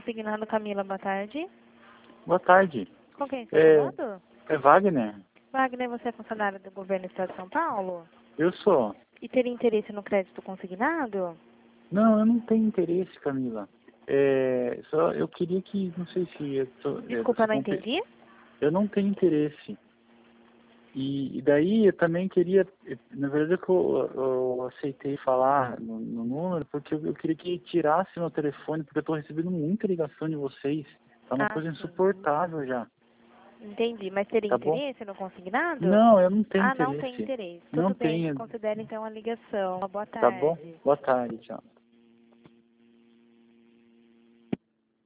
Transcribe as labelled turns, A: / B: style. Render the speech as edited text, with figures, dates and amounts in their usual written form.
A: consignado, Camila, boa tarde.
B: Boa tarde.
A: Com quem está falando?
B: É Wagner?
A: Wagner, você é funcionário do governo do Estado de São Paulo?
B: Eu sou.
A: E teria interesse no crédito consignado?
B: Não, eu não tenho interesse, Camila. Só eu queria que, não sei se...
A: Desculpa, não entendi.
B: Eu não tenho interesse. E daí eu também queria, na verdade eu aceitei falar no número, porque eu queria que tirasse meu telefone, porque eu estou recebendo muita ligação de vocês. Tá uma coisa
A: Sim.
B: insuportável já.
A: Entendi, mas teria
B: Tá bom?
A: interesse no consignado?
B: Não, eu não tenho
A: Ah,
B: interesse.
A: não tem interesse.
B: Não
A: Tudo bem,
B: tenho.
A: considere então a ligação. Boa
B: Tá
A: tarde.
B: bom? Boa tarde, tchau.